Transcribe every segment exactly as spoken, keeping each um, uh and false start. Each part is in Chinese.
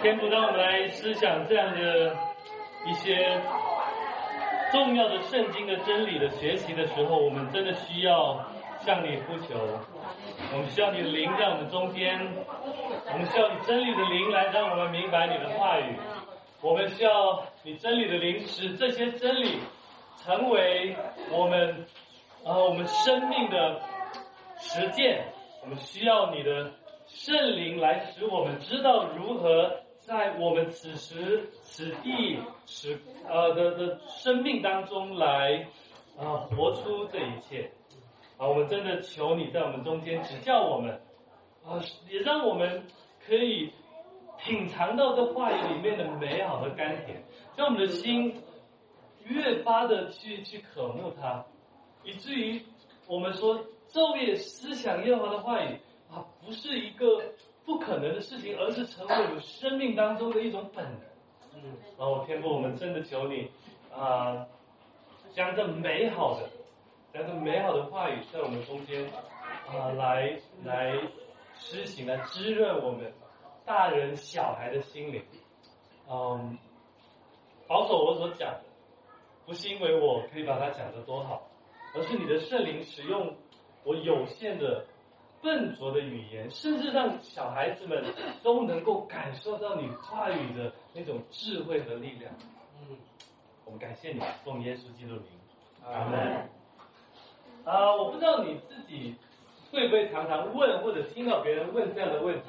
天父，当我们来思想这样的一些重要的圣经的真理的学习的时候，我们真的需要向你呼求，我们需要你的灵在我们中间，我们需要你真理的灵来让我们明白你的话语，我们需要你真理的灵使这些真理成为我们啊我们生命的实践，我们需要你的圣灵来使我们知道如何在我们此时此地使呃的的生命当中来啊、呃、活出这一切啊！我们真的求你在我们中间指教我们啊，也让我们可以品尝到这话语里面的美好和甘甜，让我们的心越发的去去渴慕它，以至于我们说昼夜思想耶和华的话语啊，不是一个不可能的事情，而是成为我们生命当中的一种本能。嗯，然后天父，我们真的求你啊，将这美好的，将这美好的话语在我们中间啊，来来施行，来滋润我们大人小孩的心灵。嗯，保守我所讲的，不是因为我可以把它讲得多好，而是你的圣灵使用我有限的笨拙的语言，甚至让小孩子们都能够感受到你话语的那种智慧和力量。嗯，我们感谢你，奉耶稣基督的名，阿门。啊，我不知道你自己会不会常常问或者听到别人问这样的问题：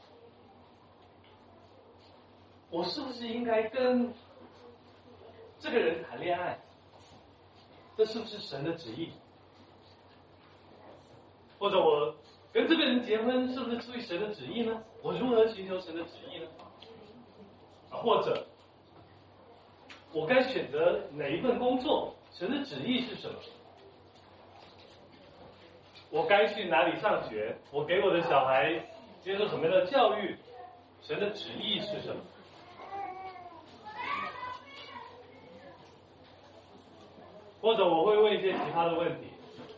我是不是应该跟这个人谈恋爱？这是不是神的旨意？或者我跟这个人结婚是不是出于神的旨意呢？我如何寻求神的旨意呢？或者我该选择哪一份工作？神的旨意是什么？我该去哪里上学？我给我的小孩接受什么样的教育？神的旨意是什么？或者我会问一些其他的问题，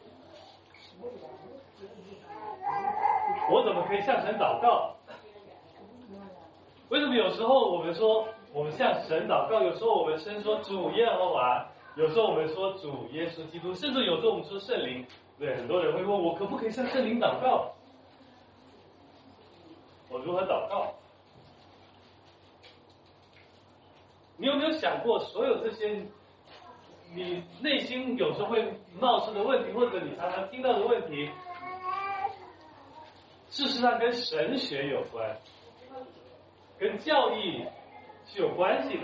我怎么可以向神祷告？为什么有时候我们说我们向神祷告，有时候我们先说主耶和华，有时候我们说主耶稣基督，甚至有时候我们说圣灵。对，很多人会问我可不可以向圣灵祷告？我如何祷告？你有没有想过，所有这些你内心有时候会冒出的问题，或者你常常听到的问题，事实上跟神学有关，跟教义是有关系的。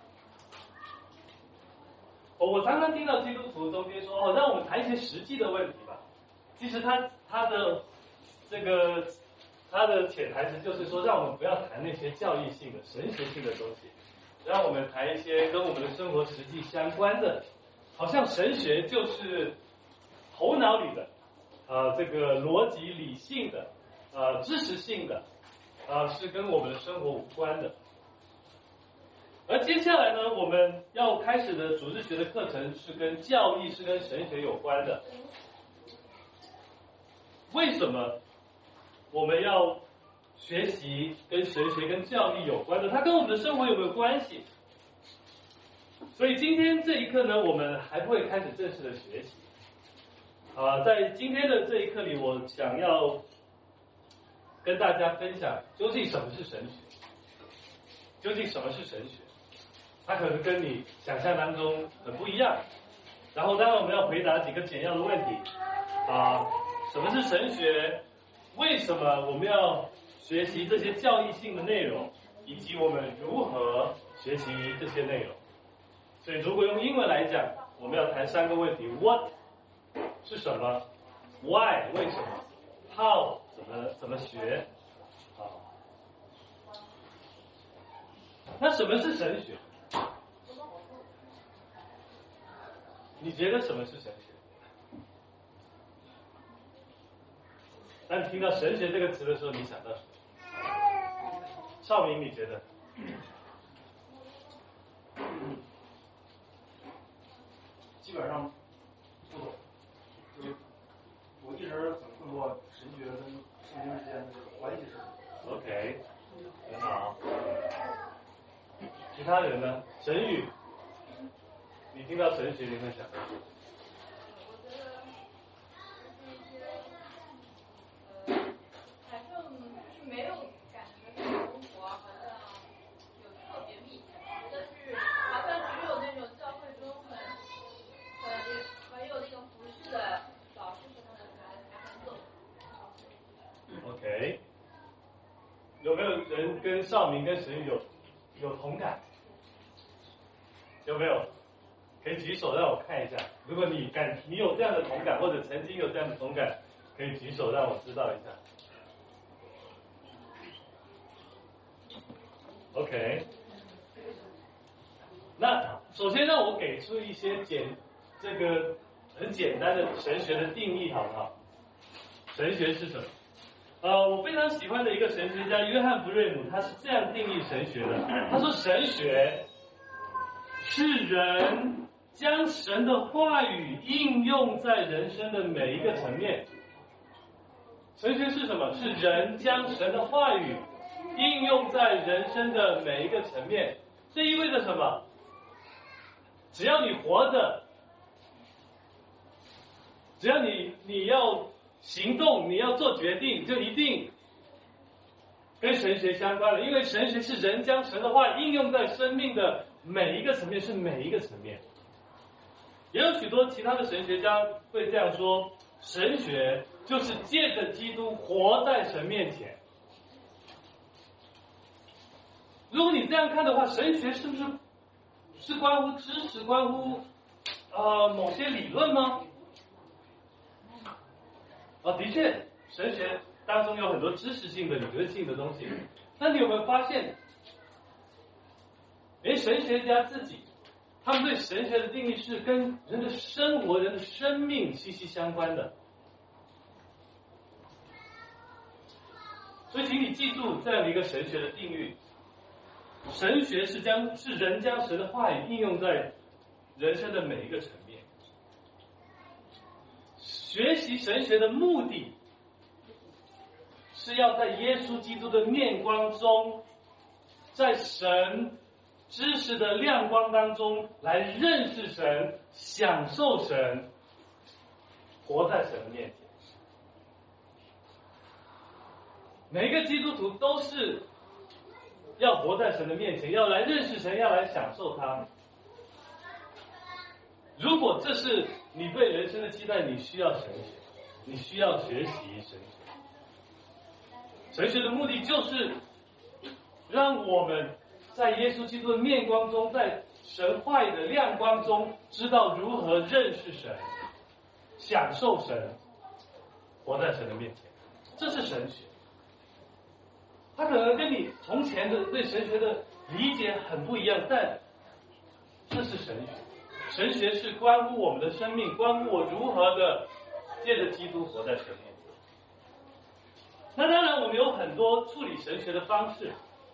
哦，我常常听到基督徒中间说：“哦，让我们谈一些实际的问题吧。”其实他他的这个他的潜台词就是说，让我们不要谈那些教义性的、神学性的东西，让我们谈一些跟我们的生活实际相关的。好像神学就是头脑里的，呃，这个逻辑理性的，呃，知识性的，呃，是跟我们的生活无关的。而接下来呢，我们要开始的主日学的课程是跟教义、是跟神学有关的。为什么我们要学习跟神学、跟教义有关的？它跟我们的生活有没有关系？所以今天这一课呢，我们还不会开始正式的学习。啊，在今天的这一课里，我想要跟大家分享究竟什么是神学，究竟什么是神学。它可能跟你想象当中很不一样。然后当然我们要回答几个简要的问题啊，什么是神学？为什么我们要学习这些教义性的内容？以及我们如何学习这些内容？所以如果用英文来讲，我们要谈三个问题 ：What 是什么 ？Why 为什么 ？How 怎么怎么学？啊，那什么是神学？你觉得什么是神学？当你听到神学这个词的时候，你想到什么？少明，你觉得？ 基本上不懂，就是我一直很困惑神学跟圣经之间的这个关系是什么。 OK， 很好。 其他人呢？神语，你听到神学你会想？OK， 有没有人跟少明跟神语有有同感？有没有？可以举手让我看一下。如果你感你有这样的同感，或者曾经有这样的同感，可以举手让我知道一下。OK， 那首先让我给出一些简这个很简单的神学的定义，好不好？神学是什么？呃，我非常喜欢的一个神学家约翰·布瑞姆，他是这样定义神学的。他说，神学是人将神的话语应用在人生的每一个层面。神学是什么？是人将神的话语应用在人生的每一个层面。这意味着什么？只要你活着，只要你你要行动，你要做决定，就一定跟神学相关了。因为神学是人将神的话应用在生命的每一个层面，是每一个层面。也有许多其他的神学家会这样说，神学就是借着基督活在神面前。如果你这样看的话，神学是不是是关乎知识，关乎呃某些理论吗？啊，的确，神学当中有很多知识性的、理论性的东西。那你有没有发现，连神学家自己，他们对神学的定义是跟人的生活、人的生命息息相关的。所以，请你记住这样的一个神学的定义：神学是将是人将神的话语应用在人生的每一个层面。学习神学的目的，是要在耶稣基督的面光中，在神知识的亮光当中来认识神，享受神，活在神的面前。每一个基督徒都是要活在神的面前，要来认识神，要来享受他。如果这是你对人生的期待，你需要神学，你需要学习神学。神学的目的就是让我们在耶稣基督的面光中，在神话语的亮光中，知道如何认识神，享受神，活在神的面前。这是神学。它可能跟你从前的对神学的理解很不一样，但这是神学。神学是关乎我们的生命，关乎我如何的借着基督活在神面前。那当然，我们有很多处理神学的方式。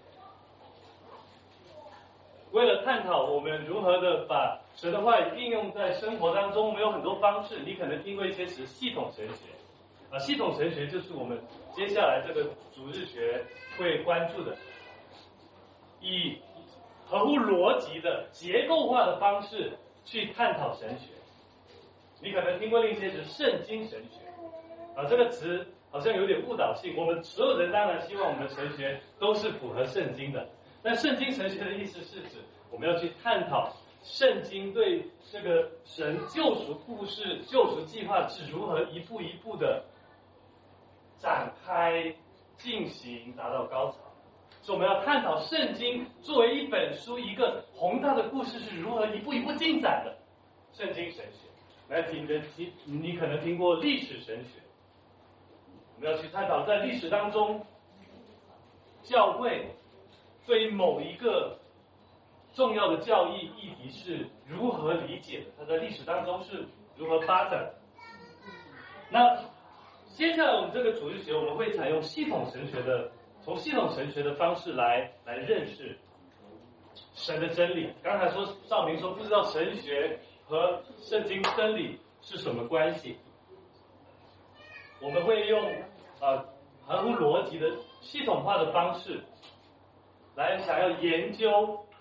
为了探讨我们如何的把神的话语应用在生活当中，我们有很多方式。你可能听过一些词，系统神学啊，系统神学就是我们接下来这个主日学会关注的，以合乎逻辑的结构化的方式去探讨神学。你可能听过另一些词，圣经神学啊，这个词好像有点误导性。我们所有人当然希望我们的神学都是符合圣经的，但圣经神学的意思是指我们要去探讨圣经对这个神救赎故事、救赎计划是如何一步一步的展开、进行，达到高潮。所以我们要探讨圣经作为一本书、一个宏大的故事是如何一步一步进展的。圣经神学，来听的听，你可能听过历史神学。我们要去探讨在历史当中，教会对于某一个重要的教义议题是如何理解的，它在历史当中是如何发展的。那接下来我们这个主日学，我们会采用系统神学的，从系统神学的方式来来认识神的真理。刚才说赵明说不知道神学和圣经真理是什么关系，我们会用呃合乎逻辑的系统化的方式来想要研究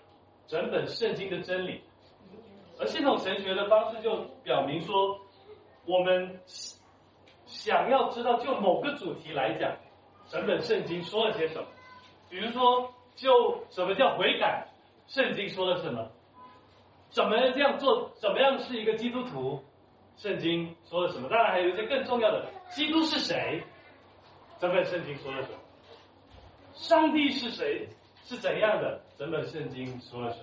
整本圣经的真理。而系统神学的方式就表明说，我们想要知道就某个主题来讲，整本圣经说了些什么。比如说，就什么叫悔改，圣经说了什么？怎么这样做？怎么样是一个基督徒？圣经说了什么？当然还有一些更重要的，基督是谁？整本圣经说了什么？上帝是谁？是怎样的？整本圣经说了什么？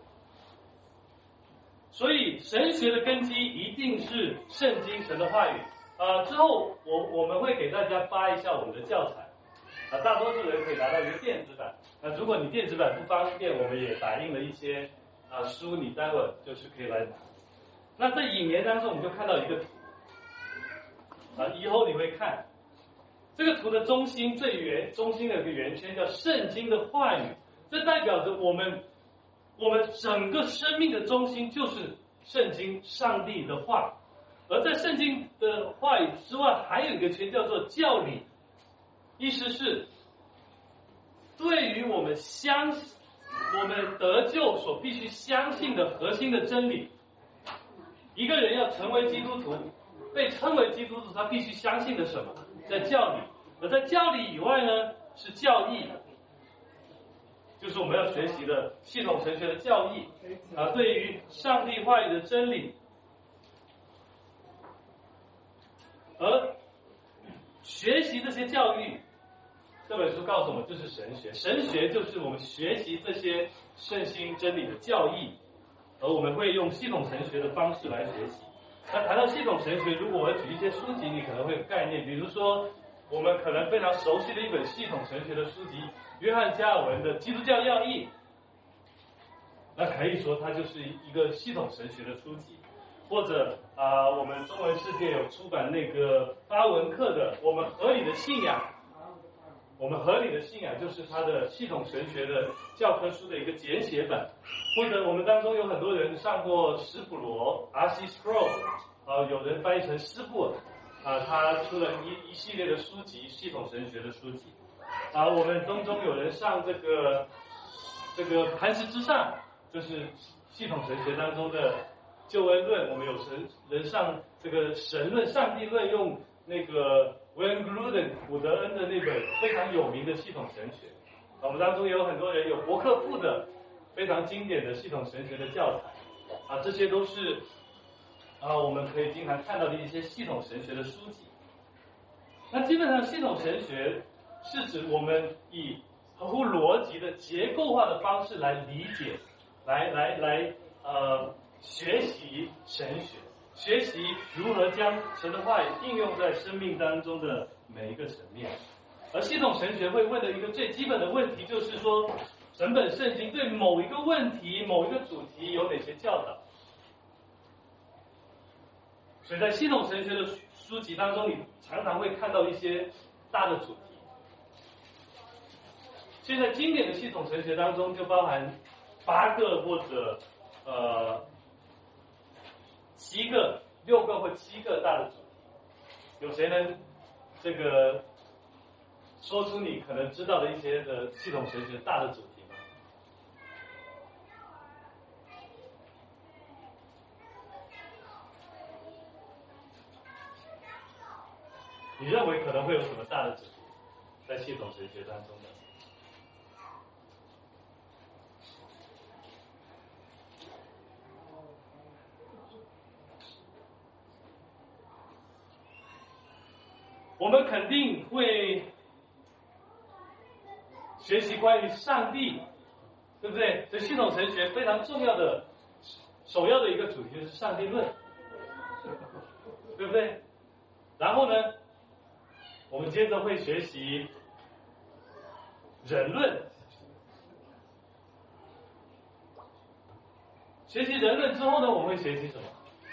所以神学的根基一定是圣经神的话语。呃，之后我我们会给大家发一下我们的教材，啊、呃，大多数人可以拿到一个电子版。那、呃、如果你电子版不方便，我们也打印了一些啊、呃、书，你待会儿就是可以来拿。那在引言当中，我们就看到一个图，啊、呃，以后你会看这个图的中心最圆中心的一个圆圈叫圣经的话语，这代表着我们。我们整个生命的中心就是圣经，上帝的话。而在圣经的话语之外，还有一个圈叫做教理，意思是对于我们相我们得救所必须相信的核心的真理。一个人要成为基督徒，被称为基督徒，他必须相信的什么？在教理。而在教理以外呢，是教义。就是我们要学习的系统神学的教义啊，对于上帝话语的真理。而学习这些教育，这本书告诉我们，就是神学。神学就是我们学习这些圣经真理的教义，而我们会用系统神学的方式来学习。那谈到系统神学，如果我举一些书籍，你可能会有概念，比如说我们可能非常熟悉的一本系统神学的书籍。约翰加尔文的《基督教要义》，那可以说它就是一个系统神学的书籍，或者啊、呃，我们中文世界有出版那个巴文克的《我们合理的信仰》，我们合理的信仰就是它的系统神学的教科书的一个简写版，或者我们当中有很多人上过史普罗 R C Sproul， 啊、呃，有人翻译成斯布尔，啊、呃，他出了一一系列的书籍，系统神学的书籍。啊，我们当中有人上这个这个磐石之上，就是系统神学当中的救恩论。我们有神人上这个神论、上帝论，用那个 Wayne Grudem 古德恩的那本非常有名的系统神学。啊，我们当中也有很多人有伯克富的非常经典的系统神学的教材。啊，这些都是啊我们可以经常看到的一些系统神学的书籍。那基本上系统神学是指我们以合乎逻辑的结构化的方式来理解，来来来呃学习神学，学习如何将神的话语应用在生命当中的每一个层面。而系统神学会问的一个最基本的问题就是说，整本圣经对某一个问题、某一个主题有哪些教导？所以在系统神学的书籍当中，你常常会看到一些大的主题。现在经典的系统神学当中就包含八个或者呃七个、六个或七个大的主题。有谁能这个说出你可能知道的一些的系统神学大的主题吗？你认为可能会有什么大的主题在系统神学当中呢？我们肯定会学习关于上帝，对不对？所以系统神学非常重要的、首要的一个主题就是上帝论，对不对？然后呢，我们接着会学习人论，学习人论之后呢，我们会学习什么？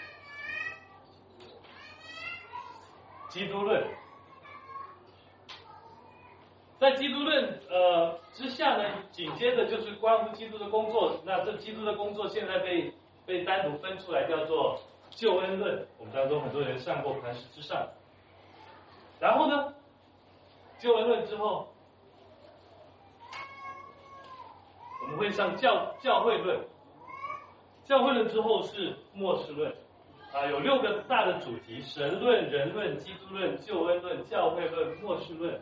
基督论。在基督论呃之下呢，紧接着就是关乎基督的工作。那这基督的工作现在被被单独分出来，叫做救恩论。我们当中很多人上过磐石之上。然后呢，救恩论之后，我们会上教教会论，教会论之后是末世论，啊，有六个大的主题：神论、人论、基督论、救恩论、教会论、末世论。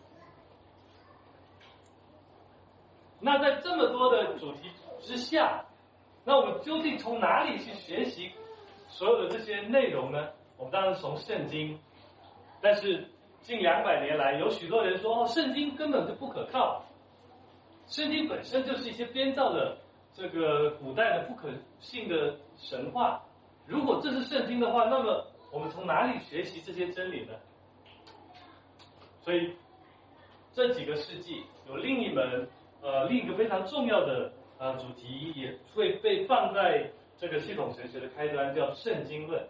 那在这么多的主题之下，那我们究竟从哪里去学习所有的这些内容呢？我们当然是从圣经，但是近两百年来，有许多人说，哦，圣经根本就不可靠，圣经本身就是一些编造的这个古代的不可信的神话。如果这是圣经的话，那么我们从哪里学习这些真理呢？所以这几个世纪有另一门呃另一个非常重要的呃主题，也会被放在这个系统神学的开端，叫圣经论。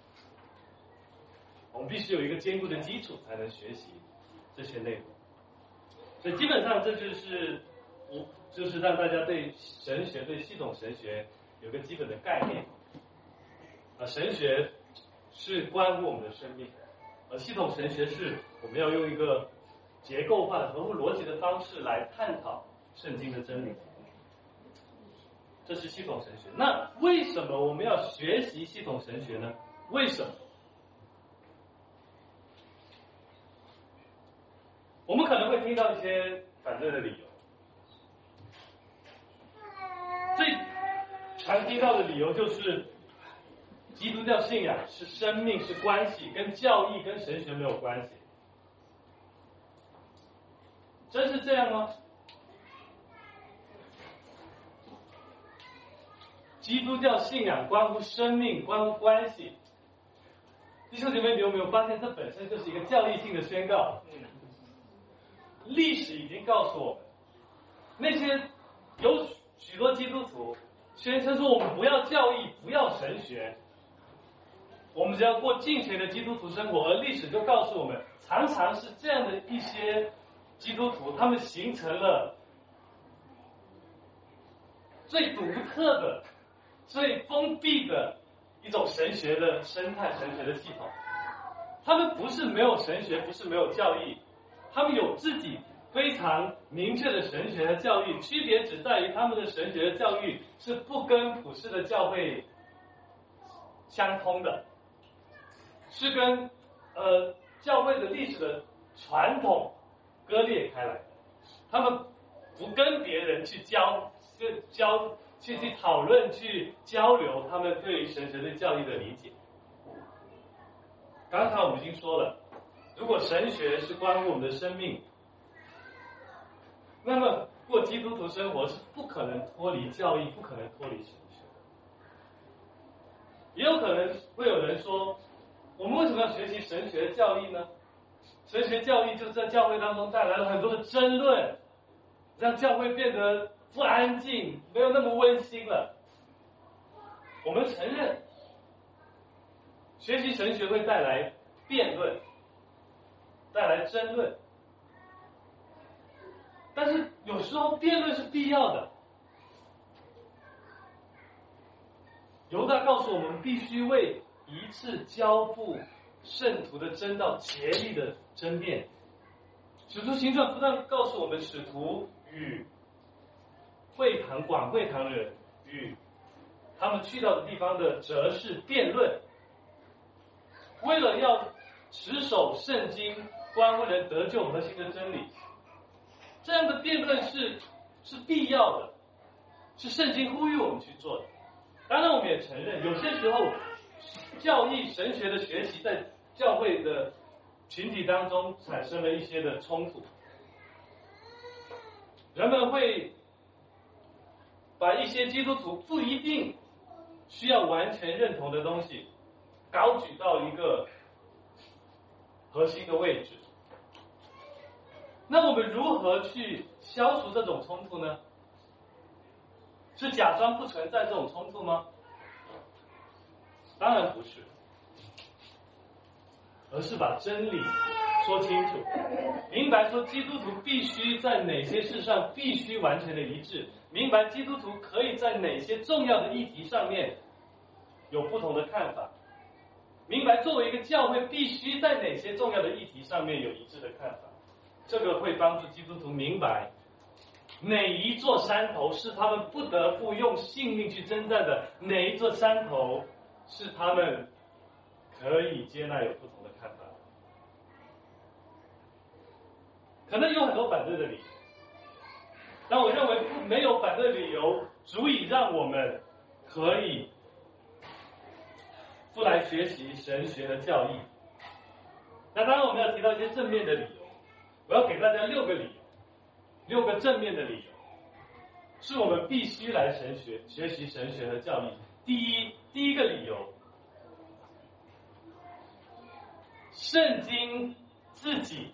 我们必须有一个坚固的基础，才能学习这些内容。所以基本上这就是我就是让大家对神学、对系统神学有个基本的概念。啊，神学是关乎我们的生命，而系统神学是我们要用一个结构化的、合乎逻辑的方式来探讨圣经的真理。这是系统神学。那为什么我们要学习系统神学呢？为什么？我们可能会听到一些反对的理由。最常听到的理由就是，基督教信仰是生命，是关系，跟教义、跟神学没有关系。真是这样吗？基督教信仰关乎生命，关乎关系。弟兄姐妹，你有没有发现，这本身就是一个教义性的宣告？历史已经告诉我们，那些有许多基督徒宣称说我们不要教义，不要神学，我们只要过敬虔的基督徒生活。而历史就告诉我们，常常是这样的一些基督徒，他们形成了最独特的、最封闭的一种神学的生态、神学的系统。他们不是没有神学，不是没有教义，他们有自己非常明确的神学和教育，区别只在于他们的神学和教育是不跟普世的教会相通的，是跟呃教会的历史的传统割裂开来的。他们不跟别人去交、去交、去去讨论、去交流他们对于神学对教育的理解。刚才我们已经说了，如果神学是关乎我们的生命，那么过基督徒生活是不可能脱离教义，不可能脱离神学的。也有可能会有人说，我们为什么要学习神学教义呢？神学教义就在教会当中带来了很多的争论，让教会变得不安静，没有那么温馨了。我们承认，学习神学会带来辩论，带来争论，但是有时候辩论是必要的。犹大告诉我们，必须为一次交付圣徒的真道竭力的争辩。使徒行传不但告诉我们，使徒与会堂广会堂的人与他们去到的地方的哲士辩论，为了要持守圣经关乎人得救核心的真理，这样的辩论是是必要的，是圣经呼吁我们去做的。当然我们也承认，有些时候教义神学的学习在教会的群体当中产生了一些的冲突，人们会把一些基督徒不一定需要完全认同的东西高举到一个核心的位置。那我们如何去消除这种冲突呢？是假装不存在这种冲突吗？当然不是，而是把真理说清楚，明白说基督徒必须在哪些事上必须完全的一致，明白基督徒可以在哪些重要的议题上面有不同的看法，明白作为一个教会必须在哪些重要的议题上面有一致的看法。这个会帮助基督徒明白哪一座山头是他们不得不用性命去征战的？哪一座山头是他们可以接纳有不同的看法？可能有很多反对的理由，但我认为没有反对理由足以让我们可以不来学习神学的教义。那当然我们要提到一些正面的理由，我要给大家六个理由，六个正面的理由，是我们必须来神学学习神学的教义。第一，第一个理由，圣经自己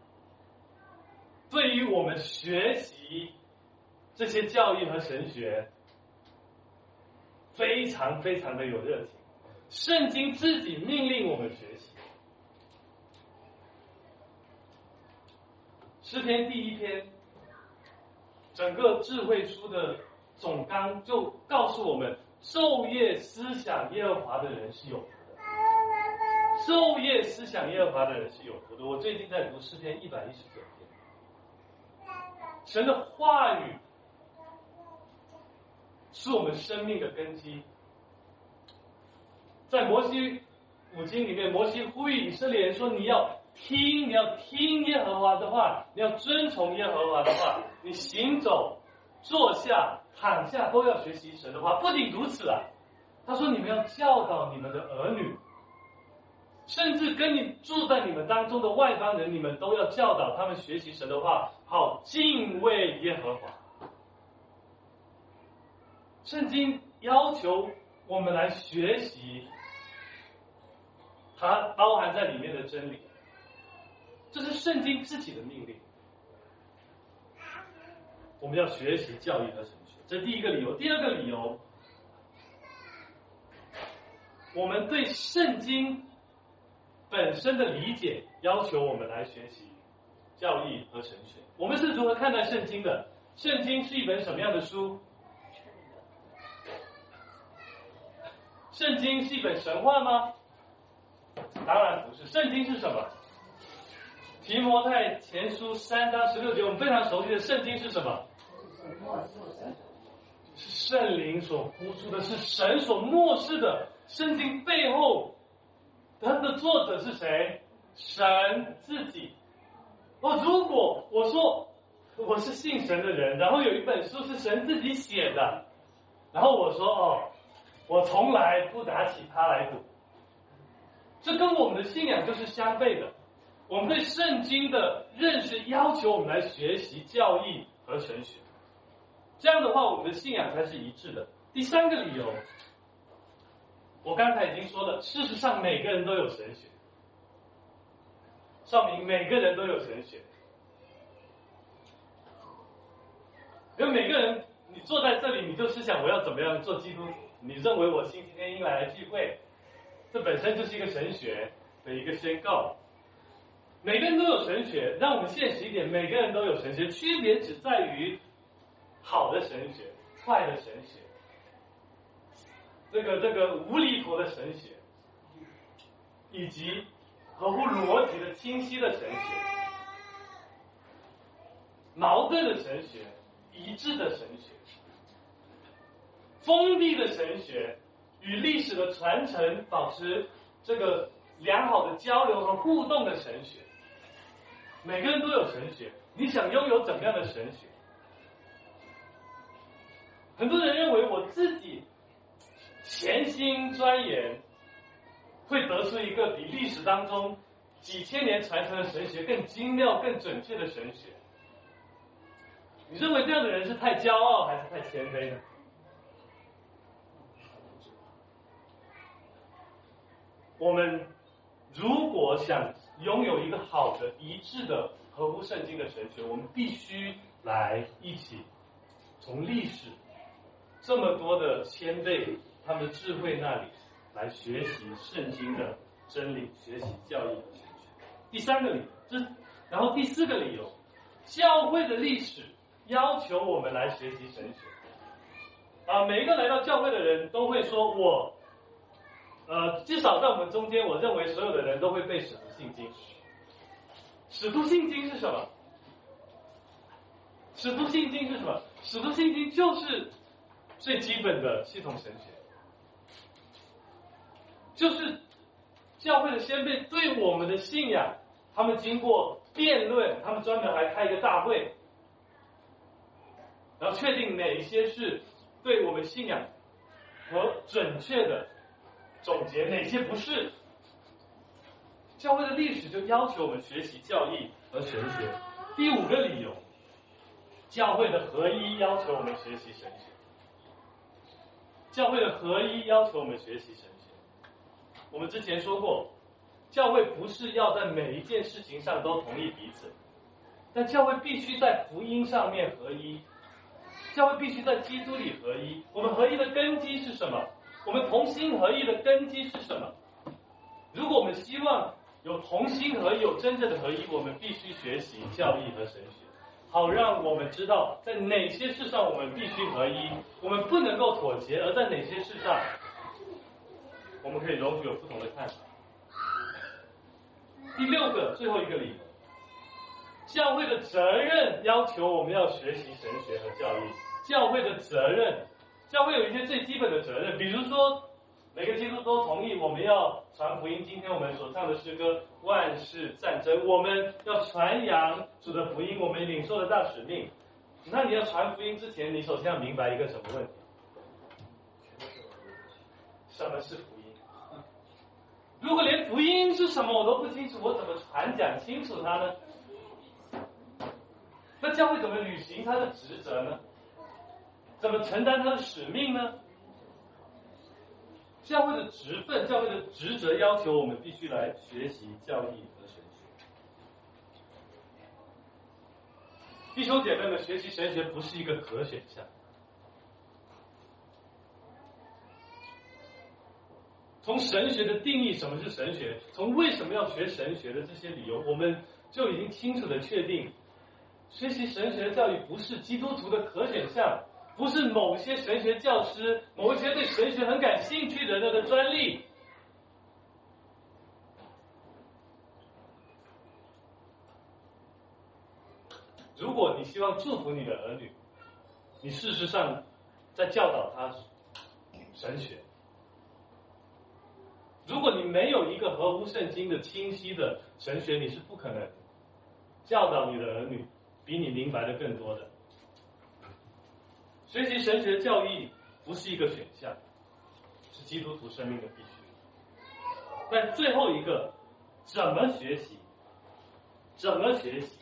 对于我们学习这些教义和神学非常非常的有热情，圣经自己命令我们学习。诗篇第一篇，整个智慧书的总纲就告诉我们，昼夜思想耶和华的人是有福的。昼夜思想耶和华的人是有福的。我最近在读诗篇一百一十九篇，神的话语是我们生命的根基。在摩西五经里面，摩西呼吁以色列人说，你要听，你要听耶和华的话，你要遵从耶和华的话，你行走、坐下、躺下都要学习神的话。不仅如此啊，他说你们要教导你们的儿女，甚至跟你住在你们当中的外邦人，你们都要教导他们学习神的话，好敬畏耶和华。圣经要求我们来学习它包含在里面的真理，这是圣经自己的命令。我们要学习教义和神学，这是第一个理由。第二个理由，我们对圣经本身的理解要求我们来学习教义和神学。我们是如何看待圣经的？圣经是一本什么样的书？圣经是一本神话吗？当然不是。圣经是什么？提摩太前书三章十六节，我们非常熟悉的圣经是什么？是圣灵所呼出的，是神所默示的。圣经背后它的作者是谁？神自己。哦，如果我说我是信神的人，然后有一本书是神自己写的，然后我说哦，我从来不拿起它来读，这跟我们的信仰就是相悖的。我们对圣经的认识要求我们来学习教义和神学，这样的话我们的信仰才是一致的。第三个理由，我刚才已经说了，事实上每个人都有神学，少明每个人都有神学，因为每个人你坐在这里，你就是想我要怎么样做基督徒，你认为我星期天应该来聚会，这本身就是一个神学的一个宣告。每个人都有神学，让我们现实一点，每个人都有神学，区别只在于好的神学、坏的神学，这个这个无厘头的神学，以及合乎逻辑的清晰的神学，矛盾的神学，一致的神学，封闭的神学，与历史的传承保持这个良好的交流和互动的神学。每个人都有神学，你想拥有怎么样的神学？很多人认为我自己潜心钻研，会得出一个比历史当中几千年传承的神学更精妙、更准确的神学。你认为这样的人是太骄傲还是太谦卑呢？我们如果想拥有一个好的、一致的、合乎圣经的神学，我们必须来一起从历史这么多的先辈他们的智慧那里来学习圣经的真理，学习教义和神学。第三个理由，这然后第四个理由，教会的历史要求我们来学习神学。啊，每一个来到教会的人都会说，我呃，至少在我们中间，我认为所有的人都会背使徒信经。使徒信经是什么？ 使徒信经是什么？使徒信经就是最基本的系统神学，就是教会的先辈对我们的信仰，他们经过辩论，他们专门还开一个大会，然后确定哪一些是对我们信仰和准确的总结，哪些不是。教会的历史就要求我们学习教义和神学。第五个理由，教会的合一要求我们学习神学。教会的合一要求我们学习神学。我们之前说过，教会不是要在每一件事情上都同意彼此，但教会必须在福音上面合一，教会必须在基督里合一。我们合一的根基是什么？我们同心合一的根基是什么？如果我们希望有同心合一，有真正的合一，我们必须学习教义和神学，好让我们知道在哪些事上我们必须合一，我们不能够妥协，而在哪些事上我们可以容许有不同的看法。第六个，最后一个理由，教会的责任要求我们要学习神学和教义。教会的责任，教会有一些最基本的责任，比如说每个基督徒都同意我们要传福音。今天我们所唱的诗歌《万事战争》，我们要传扬主的福音，我们领受的大使命。那你要传福音之前，你首先要明白一个什么问题？什么是福音？如果连福音是什么我都不清楚，我怎么传讲清楚它呢？那教会怎么履行它的职责呢？怎么承担它的使命呢？教会的职分，教会的职责要求我们必须来学习教义和神学。弟兄姐妹们，学习神学不是一个可选项。从神学的定义，什么是神学，从为什么要学神学的这些理由，我们就已经清楚的确定，学习神学教育不是基督徒的可选项，不是某些神学教师、某一些对神学很感兴趣的人的专利。如果你希望祝福你的儿女，你事实上在教导他神学。如果你没有一个合乎圣经的清晰的神学，你是不可能教导你的儿女比你明白的更多的。学习神学教义不是一个选项，是基督徒生命的必须。但最后一个，怎么学习？怎么学习？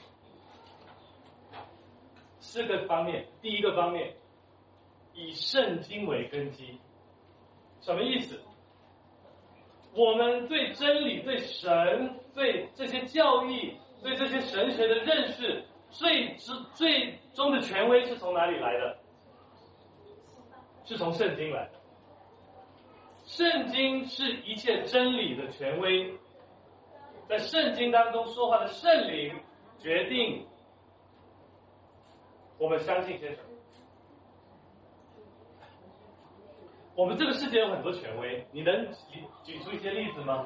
四个方面。第一个方面，以圣经为根基。什么意思？我们对真理、对神、对这些教义、对这些神学的认识，最最终的权威是从哪里来的？是从圣经来的。圣经是一切真理的权威，在圣经当中说话的圣灵决定我们相信些什么。我们这个世界有很多权威，你能举举出一些例子吗？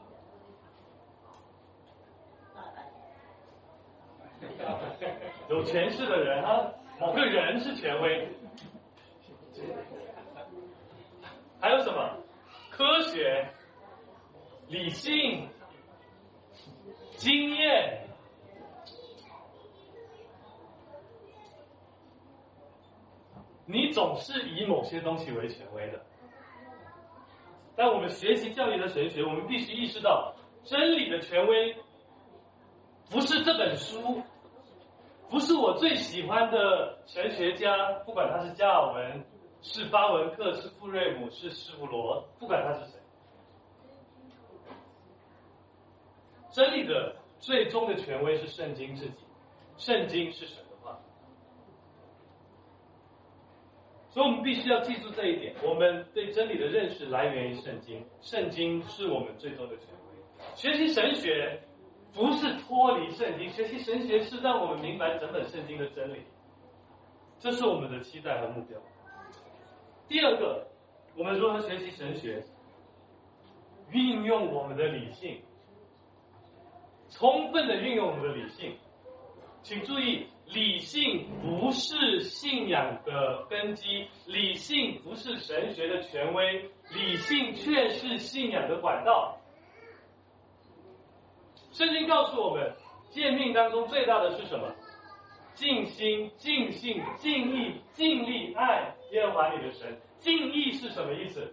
有权势的人啊，某个人是权威。还有什么？科学、理性、经验。你总是以某些东西为权威的。但我们学习教育的神学，我们必须意识到，真理的权威不是这本书，不是我最喜欢的神学家，不管他是加尔文、是巴文克、是富瑞姆、是施弗罗，不管他是谁。真理的最终的权威是圣经自己，圣经是神的话。所以我们必须要记住这一点，我们对真理的认识来源于圣经，圣经是我们最终的权威。学习神学不是脱离圣经，学习神学是让我们明白整本圣经的真理，这是我们的期待和目标。第二个，我们如何学习神学？运用我们的理性，充分的运用我们的理性。请注意， 理性不是信仰的根基，理性不是神学的权威，理性却是信仰的管道。圣经告诉我们，诫命当中最大的是什么？尽心、尽性、尽意、尽力爱耶和华你的神。尽意是什么意思？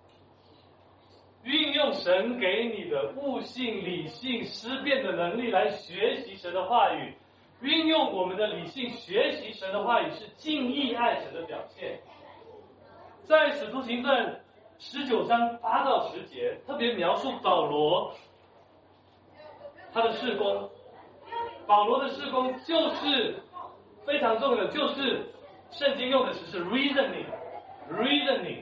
运用神给你的悟性、理性、思辨的能力来学习神的话语。运用我们的理性学习神的话语是尽意爱神的表现。在使徒行传十九章八到十节，特别描述保罗他的事工。保罗的事工就是非常重要的，就是圣经用的词是 reasoning reasoning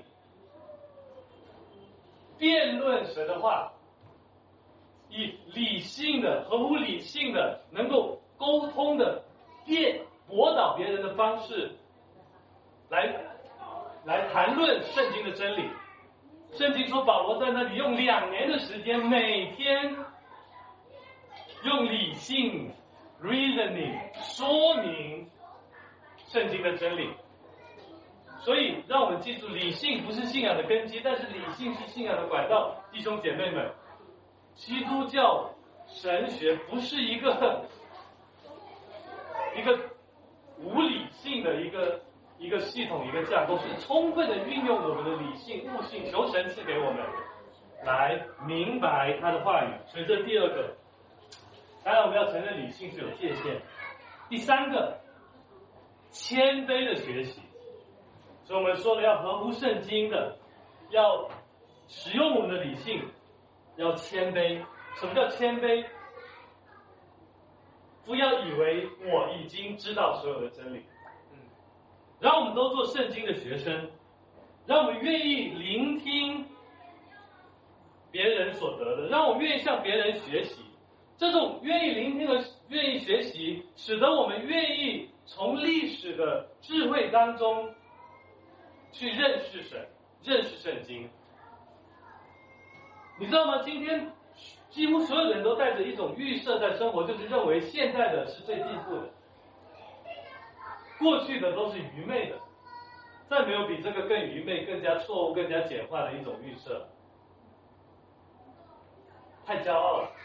辩论神的话，以理性的、合乎理性的、能够沟通的、辩驳倒别人的方式，来来谈论圣经的真理。圣经说，保罗在那里用两年的时间，每天用理性 reasoning 说明圣经的真理。所以，让我们记住，理性不是信仰的根基，但是理性是信仰的管道。弟兄姐妹们，基督教神学不是一个一个无理性的一个一个系统、一个架构，是充分的运用我们的理性、悟性，求神赐给我们来明白他的话语。所以这第二个，当然我们要承认理性是有界限。第三个，谦卑的学习。所以我们说了，要合乎圣经的，要使用我们的理性，要谦卑。什么叫谦卑？不要以为我已经知道所有的真理。让我们都做圣经的学生，让我们愿意聆听别人所得的，让我们愿意向别人学习。这种愿意聆听和愿意学习，使得我们愿意从历史的智慧当中去认识神，认识圣经。你知道吗？今天几乎所有人都带着一种预设在生活，就是认为现在的是最进步的，过去的都是愚昧的，再没有比这个更愚昧、更加错误、更加简化的一种预设。太骄傲了。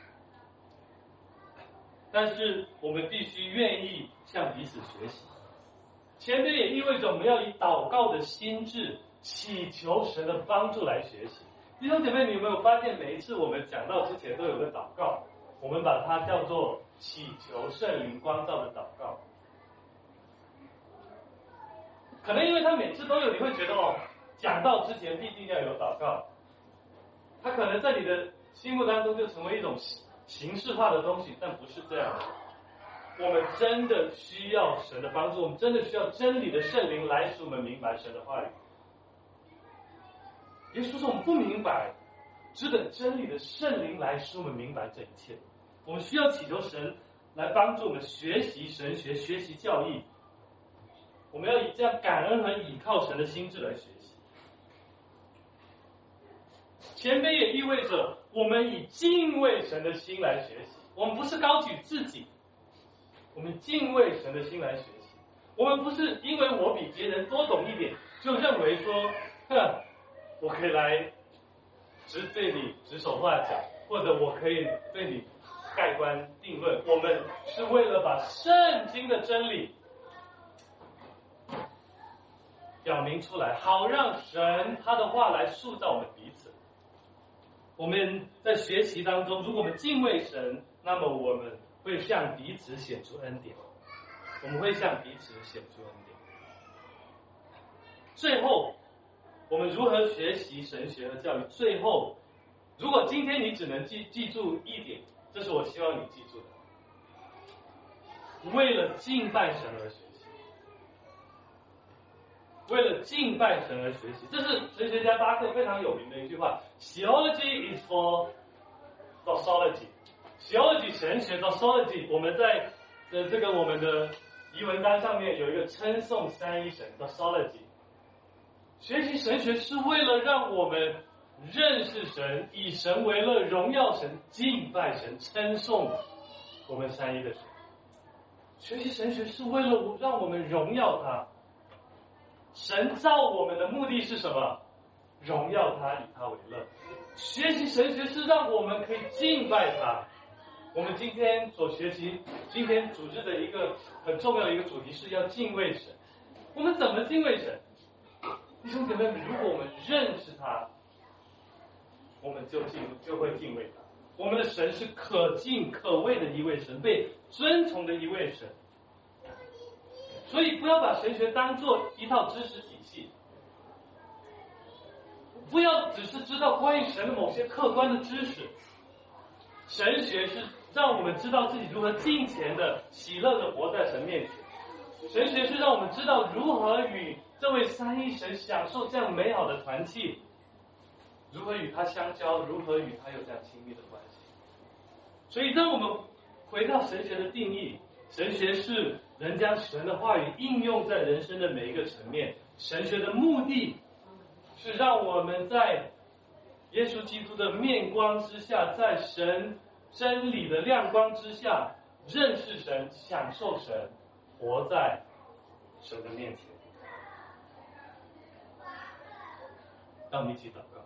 但是我们必须愿意向彼此学习。谦卑也意味着我们要以祷告的心志祈求神的帮助来学习。弟兄姐妹，你有没有发现每一次我们讲道之前都有个祷告，我们把它叫做祈求圣灵光照的祷告。可能因为他每次都有，你会觉得哦，讲道之前必定要有祷告，他可能在你的心目当中就成为一种形式化的东西，但不是这样的。我们真的需要神的帮助，我们真的需要真理的圣灵来使我们明白神的话语。耶稣说我们不明白，只等真理的圣灵来使我们明白这一切。我们需要祈求神来帮助我们学习神学，学习教义。我们要以这样感恩和倚靠神的心志来学习。谦卑也意味着我们以敬畏神的心来学习。我们不是高举自己，我们敬畏神的心来学习。我们不是因为我比别人多懂一点，就认为说，哼，我可以来指对你指手画脚，或者我可以对你盖棺定论。我们是为了把圣经的真理表明出来，好让神他的话来塑造我们彼此。我们在学习当中，如果我们敬畏神，那么我们会向彼此显出恩典，我们会向彼此显出恩典。最后，我们如何学习神学和教育？最后，如果今天你只能记记住一点，这是我希望你记住的：为了敬拜神而学习，为了敬拜神而学习。这是神学家巴克非常有名的一句话 ：“Theology is for doxology。”Theology 神学 doxology， 我们在的这个我们的遗文单上面有一个称颂三一神 doxology。学习神学是为了让我们认识神，以神为乐，荣耀神，敬拜神，称颂我们三一的神。 学习神学是为了让我们荣耀他。神造我们的目的是什么？荣耀他，以他为乐。学习神学是让我们可以敬拜他。我们今天所学习，今天组织的一个很重要的一个主题是要敬畏神。我们怎么敬畏神？弟兄姐妹们，如果我们认识他，我们就敬就会敬畏他。我们的神是可敬可畏的一位神，被尊崇的一位神。所以不要把神学当作一套知识体系，不要只是知道关于神的某些客观的知识。神学是让我们知道自己如何敬虔的、喜乐的活在神面前。神学是让我们知道如何与这位三一神享受这样美好的团契，如何与他相交，如何与他有这样亲密的关系。所以当我们回到神学的定义，神学是人将神的话语应用在人生的每一个层面。神学的目的是让我们在耶稣基督的面光之下，在神真理的亮光之下，认识神，享受神，活在神的面前。让我们一起祷告。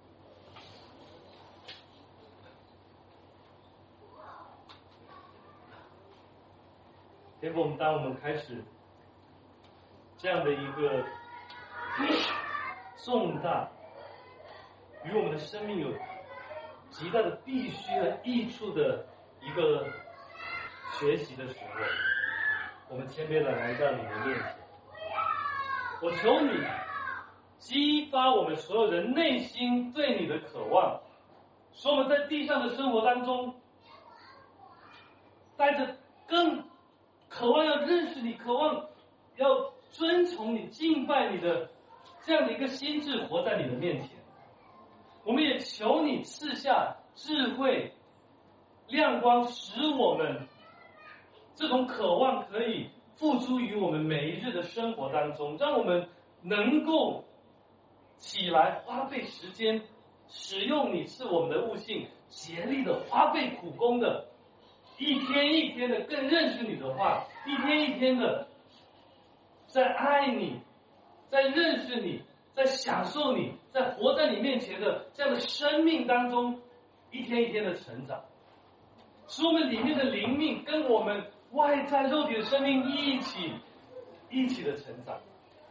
天父，我们当我们开始这样的一个重大与我们的生命有极大的必须和益处的一个学习的时候，我们谦卑的来到你的面前。我求你激发我们所有人内心对你的渴望，使我们在地上的生活当中带着更渴望要认识你，渴望要尊崇你、敬拜你的这样的一个心智活在你的面前。我们也求你赐下智慧、亮光，使我们这种渴望可以付诸于我们每一日的生活当中，让我们能够起来花费时间，使用你赐我们的悟性，竭力的花费苦功的，一天一天的更认识你的话，一天一天的在爱你，在认识你，在享受你，在活在你面前的这样的生命当中，一天一天的成长，使我们里面的灵命跟我们外在肉体的生命一起一起的成长。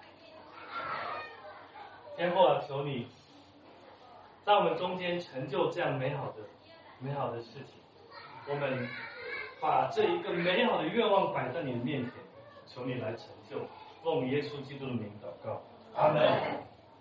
天父啊，求你在我们中间成就这样美好的美好的事情。我们把这一个美好的愿望摆在你的面前，求你来成就。奉耶稣基督的名祷告，阿们。